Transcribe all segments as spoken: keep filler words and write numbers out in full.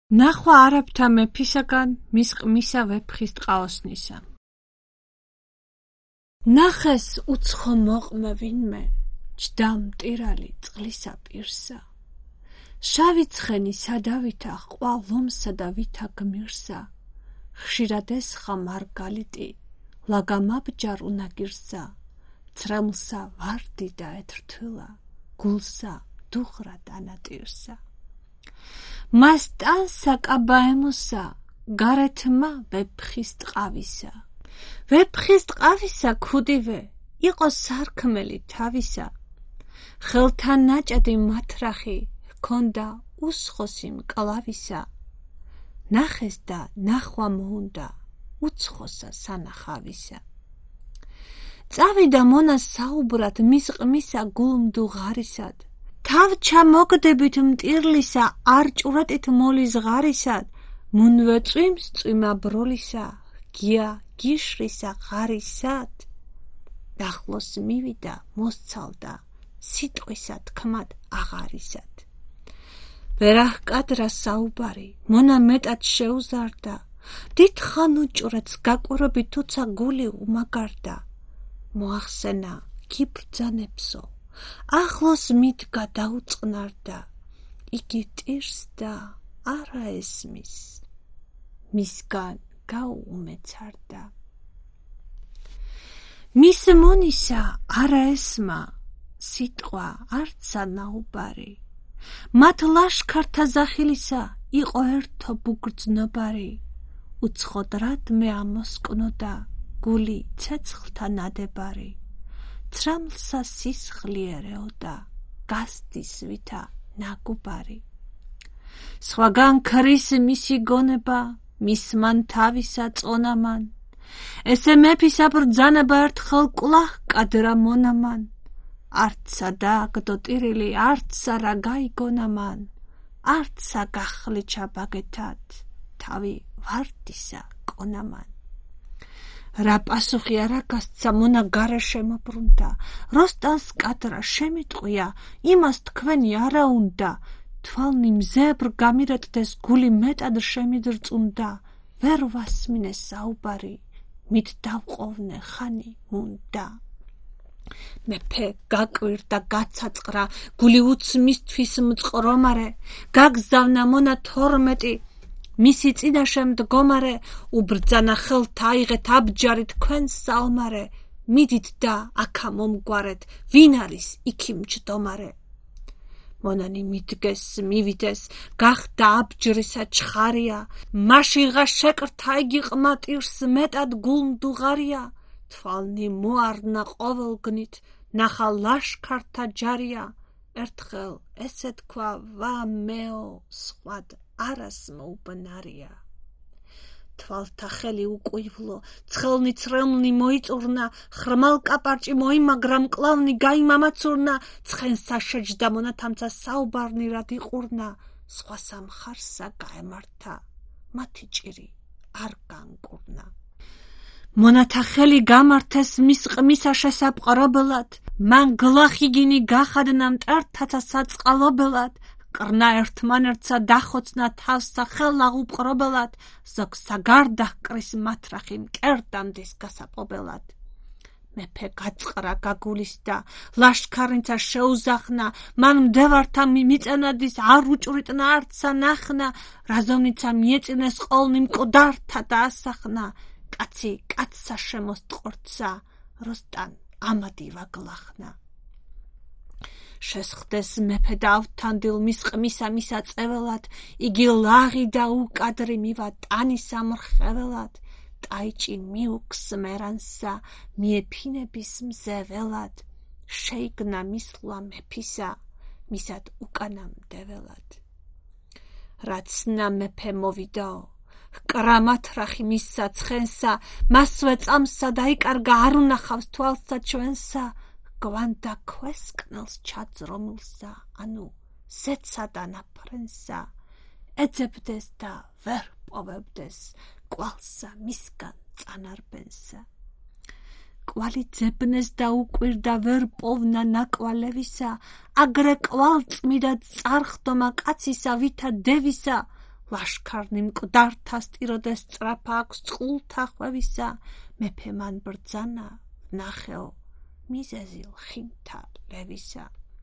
ნახვა არაბთა მეფისაგან მის ყმისა ვეფხის ტყაოსნისა. ნახეს უცხო მოყმე ვინმე, ჯდა მტირალი წყლისა პირსა. შავი ცხენი სადავითა ყვა ლომსა და ვითა გმირსა. ხშირად ესხა მარგალიტი, ლაგამაბჯარ უნაგირსა. ცრემლსა ვარდი და ეთრთვილა, გულსა დუღრა დანატირსა. მას ტანსა კაბაემოსა, გარეთმა ვეფხის ტყავისა. ვეფხის ტყავისა ქუდივე, იყო სარქმელი თავისა. ხელთან ნაჭადი მათრახი, ჰქონდა უსხოსი მკლავისა. ნახეს და ნახვა მოუნდა, უცხოსა სანახავისა. წავიდა მონა საუბრად მის ყმისა გულმდუღარისად. თავ ჩამოგდებით მტირლისა, არ ჭურატით მოლის ღარისად. მუნვე წვიმს წვიმა ბროლისა, გია გიშრისა ღარისად. ახლოს მივიდა მოსცალდა, სიტყვისა თქმად აღარისად. ვერახკადრა საუბარი, მონა მეტად შეუზარდა. დიდხან უჭვრეთს გაკვირვები თუცა გული უმაგარდა. მოახსენა გიბრძანებსო, ახლოს მიდგა დაუწყნარდა. იგი ტირს და არა ესმის, მისგან გაუუმეცარდა. მის მონისა არა ესმა, სიტყვა არცა ნაუბარი. მათ ლაშქართა ზახილისა იყო ერთო ბუგრძნობარი. უცხოდრადმე ამოსკნოდა, გული ცეცხლთა ნადებარი. ცრემლსა სისხლიერეოდა, გასდის ვითა ნაგუბარი. სხვაგან ქრის მისი გონება, მისმან თავისა წონამან. ესე მეფისა ბრძანება ერთხელ კვლავ კადრა მონამან. არცა დააგდო ტირილი, არცა რა გაიგონა მან. არცა გახლიჩა ბაგეთად, თავი ვარდისა კონამან. რა პასუხი არა გასცა, მონა გარე შემობრუნდა. როსტანს კადრა შემიტყვია, იმას თქვენი არა უნდა. თვალნი მზებრ გამირეთდეს, გული მეტად შემიდრწუნდა. ვერ ვასმინეს საუბარი, მით დავყოვნე ხანი მუნდა. მეფე გაკვირდა გაცაწყრა, გული უცმისთვის მწყრომარე. გაგზავნა მონა თორმეტი, მისი წინაშე მდგომარე. უბრძანა ხელთ აიღეთ აბჯარი თქვენს საომარე. მიდით და აქა მომგვარეთ, ვინ არის იქი მჯდომარე. მონანი მიდგეს მივიდეს, გახდა აბჯრისა ჩხარია. მაშიღა შეკრთა იგი ყმა ტირს, მეტად გულმდუღარია. თვალნი მოარნა ყოველგნით, ნახა ლაშქართა ჯარია. ერთხელ ესე თქვა, ვამეო, სხვად არას მოუბნარია. თვალთა ხელი უკუივლო, ცხელნი ცრემლნი მოიწურნა. ხრმალ კაპარჭი მოიმაგრა, მკლავნი გაიმამაცურნა. ცხენსა შეჯდა მონა თამცა საუბარნი რად იყურნა. სხვა სამხარსა გაემართა, მათი ჭირი არ განკურნა. მონათა ხელი გამართეს მის ყმისა შესაპყრობელად. მან გლახიგინი გახადნა მტერთაცა საწყალობელად. კრნა ერთმანერთსა დახოცნა თავსა ხელა უპყრობელად. ზოგსა გარდა ჰკრის მათრახი მკერდამდის გასაპყრობელად. მეფე გაწყრა გაგულისდა, ლაშქარინცა შეუზახნა. მან მდევართა მიწენადის არ უჭვრიტნა არცა ნახნა. რაზომნიცა მიეწინეს ყოლნი მკვდართა და ასახნა. კაცი კაცსა შემოსტყორცა, როსტან ამადი ვაგლახნა. შესხდეს მეფე და ავთანდილ მის ყმისა მისა წეველად. იგი ლაღი და უკადრი მივა ტანისა მრხეველად. ტაიჭი მიუქს მერანსა, მიეფინების მზეველად. შეიგნა მისვლა მეფისა, მისად უკანა მდეველად. რაცნა მეფე მოვიდაო, ჰკრა მათრახი მისსა ცხენსა. მასვე წამსა დაიკარგა, არ უნახავს თვალსა ჩვენსა. გვანდა ქვესკნელს ჩაძრომილსა, ანუ ზეცა და ნაფრენსა. ეძებდეს და ვერ პოვებდეს, კვალსა მისგან წანარბენსა. კვალი ძებნეს და უკვირდა, ვერ პოვნა ნაკვალევისა. აგრე კვალ წმიდად წარხდომა კაცისა, ვითა დევისა. ლაშქარნი მკვდართა სტიროდეს სწრაფა აქვს წყულთა ხვევისა, მეფე მან ბრძანა ვნახეო მიზეზილ ხინთა ლევისა.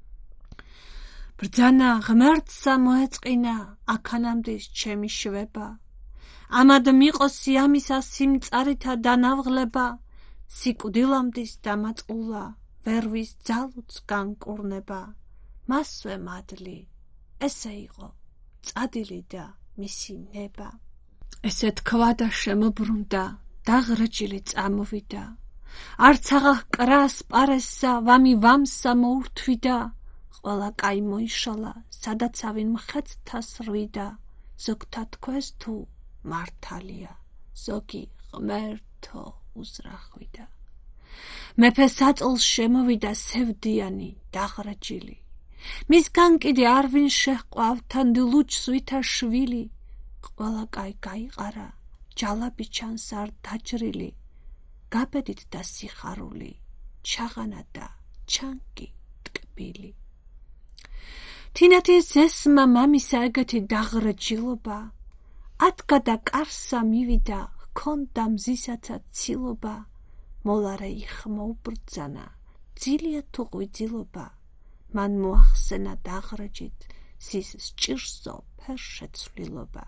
ბრძანა ღმერთსა მოეწყინა, აქანამდის ჩემი შვება, ამად მიყოსი ამისა სიმწარითა დანავღლება, სიკვდილამდის დამაწყულა, ვერვის ძალუც განკურნება, მასვე მადლი, ესე იყო წადილი და მისი ნება. ესე თქვა და შემობრუნდა, დაღრეჯილი წამოვიდა, არც აღარ კრას პარესსა, ვამი ვამსა მოურთვიდა, ყველა კაი მოიშალა, სადაც ავინ მხეცთას რვიდა, ზოგთა თქვეს თუ მართალია, ზოგი ღმერთო უზრახვიდა. მეფე საწოლს შემოვიდა სევდიანი, დაღრეჯილი, მისგან კიდე არ ვინ შეჰყავთან ლუჩს ვითა შვილი, ყველა კაი გაიყარა, ჯალაბი ჩანს არ დაჯრილი, გაბედით და სიხარული, ჩაღანა და ჩანკი ტკბილი. თინათის ზესმა მამისა ეგეთი დაღრეჯილობა, ადგა და კარსა მივიდა, ჰქონდა მზისაცა ცილობა, მოლარე იხმო უბრძანა, ძილია თუ ღვიძილობა, მან მოახსენა დაღრეჯით ზის სჭირსო ფერშეცვლილობა.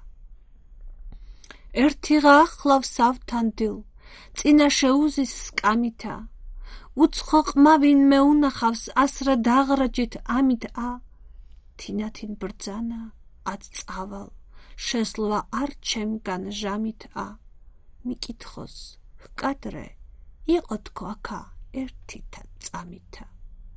ერთიღა ახლავს ავთანდილ, წინა შეუზის სკამითა, უცხო ყმა ვინმე უნახავს ასრა დაღრეჯით ამით ა, თინათინ ბრძანა ად წავალ, შესლვა არ ჩემგან ჟამით ა, მიკითხოს ჰკადრე, იყო თქო აქა ერთითა წამითა.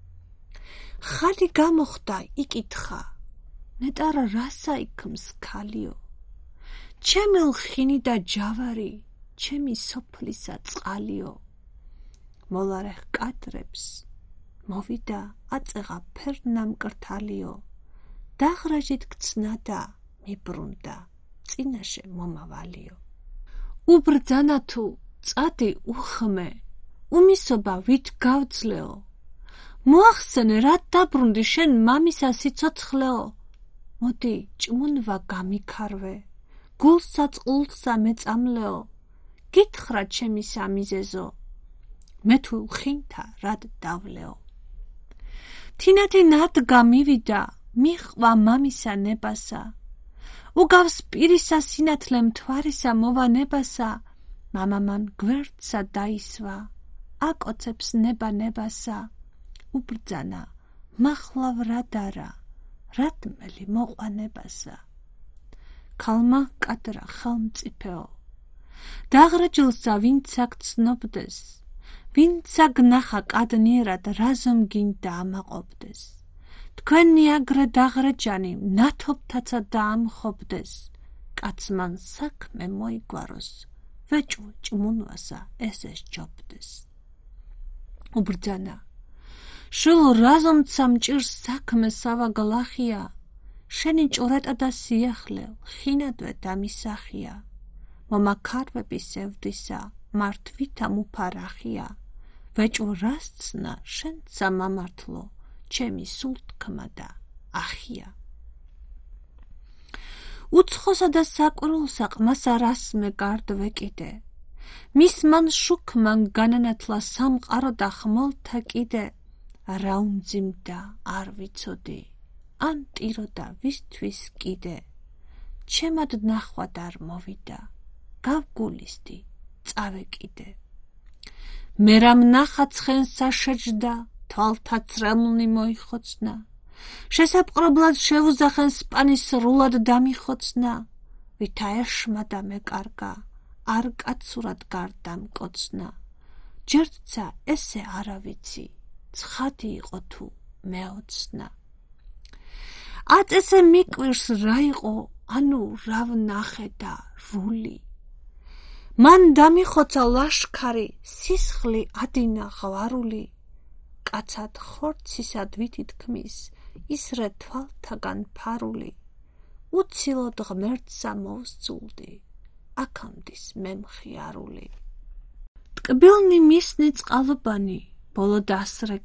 ხალი გამოხდა იკითხა, ნეტარა რასა იქმს ქალიო, ჩემი ლხინი და ჯავარი, ჩემი სოფლისა წყალიო. მოლარე ჰკადრებს, მოვიდა აწეღა ფერნა მკრთალიო, დაღრეჯით გცნადა, მიბრუნდა, წინაშე მომავალიო. უბრძანა თუ წადი უხმე, უმისობა ვით გავძლეო, მოახსენე რად დაბრუნდი შენ მამისა სიცოცხლეო, მოდი ჭმუნვა გამიქარვე, გულსა წყულსა მეწამლეო, გითხრა ჩემი სამიზეზო, მე თუ ხინთა რად დავლეო. თინათი ნადგა მივიდა, მიჰყვა მამისა ნებასა, უგავს პირისა სინათლე მთვარისა მოვანებასა, მამამან გვერდსა დაისვა, აკოცებს ნება ნებასა, უბრძანა მახლავ რადარა, რადმელი მოყვანებასა. ქალმა კადრა ხელმწიფეო, დაღრეჯილსა ვინცა გცნობდეს, ვინცა გნახა კადნიერად რაზომ გინდა ამაყობდეს, თქვენი აგრე დაღრეჯანი ნათობთაცა დაამხობდეს, კაცმან საქმე მოიგვაროს, ვეჭვ ჭმუნვასა ესე სჯობდეს. უბრძანა შულ რაზომცა მჭირს საქმე სავაგლახია, შენი ჭორეტა და სიახლე ხინადვე დამისახია, მომაქარვები სევდისა, მართვითა მუფარახია, ვეჭვ რასცნა შენცა მამართლო, ჩემი სულთქმა და ახია. უცხოსა და საკვრულსა ყმასა რასმე გარდვე კიდე, მის მან შუქმან განანათლა სამყარო და ხმოლთა კიდე, რა უმძიმდა არ ვიცოდი, ან ტიროდა ვისთვის კიდე, ჩემად ნახვად არ მოვიდა, გავგულისდი წავე კიდე. მე რამ ნახა ცხენსა შეჯდა, თვალთა წრემლნი მოიხოცნა, შესაპყრობლად შევუზახენ სპანის სრულად დამიხოცნა, ვითა ეშმა და მეკარგა, არ კაცურად გარდა მკოცნა, ჯერტცა ესე არა ვიცი, ცხადი იყო თუ მეოცნა. აწესე მიკვირს რა იყო, ანუ რა ვნახე და რული, მან დამიხოცა ლაშქარი, სისხლი ადინა ღვარული, კაცად ხორცისად ვითით ქმის, ისრე თვალთაგან ფარული, უცილოდ ღმერთსა მოვსწულდი, აქამდის მემხიარული. ტკბილნი მისნი წყალობანი, ბოლო დასრე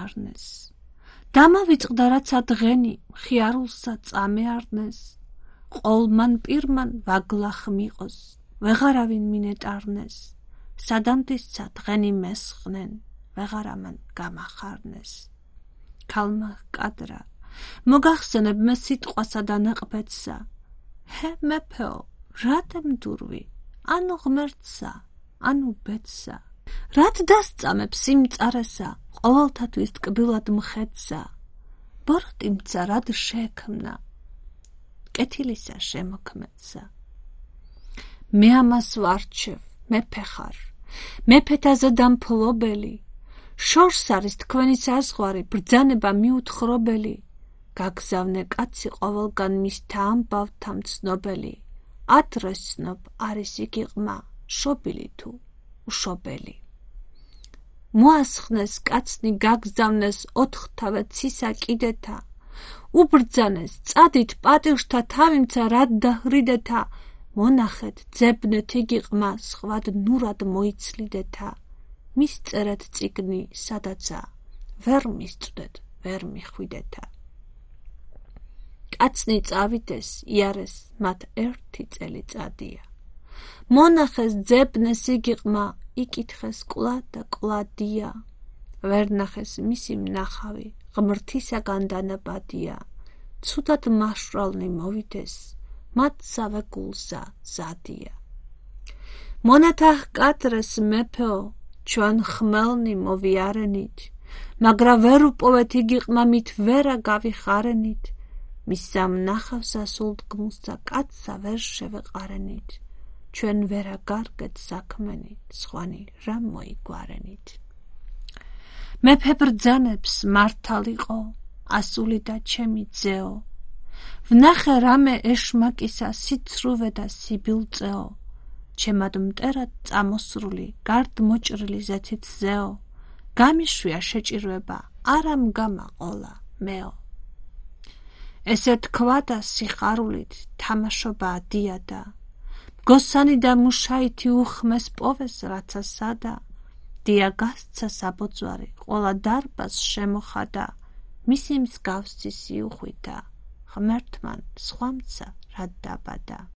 გამემწარნეს, დამავიწყდა რაცა დღენი, მხიარულსა წამეარნეს, ყოლმან პირმან ვაგლახ მიყოს, ვეღარავინ მინეტარნეს, სადამტისცა დღენი მესხნენ, ვეღარამან გამახარნეს. ქალმა კადრა, მოგახსენებ მე სიტყვასა და ნაყბეთსა, ჰე მეფეო, რატ ემდურვი, ანუ ღმერთსა, ანუ ბედსა, რატ დასწამებ სიმწარესა, ყოველთათვის ტკბილად მხედსა, ბოროტიმცა რად შეექმნა, კეთილისა შემოქმედსა. მე ამას ვარჩევ, მეფე ხარ, მეფეთაზე დამფლობელი, შორს არის თქვენი საზღვარი, ბრძანება მიუთხრობელი, გაგზავნე კაცი ყოველგან მისთა ამბავთა მცნობელი, ადრე ცნობ არის იგი ყმა, შობილი თუ უშობელი. მოასხნეს კაცნი გაგზავნეს ოთხთავე ცისა კიდეთა, უბრძანეს წადით პატივშთა თავიმცა რად დაჰრიდეთა, მონახეთ ძებნეთ იგი ყმა, სხვად ნურად მოიცლიდეთა, მისწერეთ წიგნი სადაცა, ვერ მისწვდეთ, ვერ მიხვიდეთა. კაცნი წავიდეს, იარეს, მათ ერთი წელიწადია. მონახეს ძებნეს იგი ყმა, იკითხეს კვლავ და კვლავ-დია. ვერ ნახეს მისი მნახავი, ღმრთისაგან დანაბადია. ცუდად მაშრალნი მოვიდეს, მათსავე გულსა ზადია. მონათახ კადრეს მეფეო, ჩვენ ხმელნი მოვიარენით, მაგრამ ვერ უპოვეთ იგი ყმა, მით ვერა გავიხარენით. მისსა მნახავსა სულდგმულსა კაცსა ვერ შევეყარენით, ჩვენ ვერა გარგეთ საქმენით, სხვანი რა მოიგვარენით. მეფე ბრძანებს მართალ იყო, ასული და ჩემი ძეო, ვნახე რამე ეშმაკისა სიცრუვე და სიბილწეო, ჩემად მტერად წამოსრული, გარდ მოჭრილი ზეთით ზეო, გამიშვია შეჭირვება, არა მგამაყოლა მეო. ესე თქვა და სიხარულით თამაშობაა დიადა, მგოსანი და მუშაითი უხმეს პოვეს რაცა სადა, დია გასცა საბოძვარი, ყოლა დარბაზს შემოხადა, მისი მსგავსი სიუხვითა, ღმერთმან სხვამცა რად დაბადა.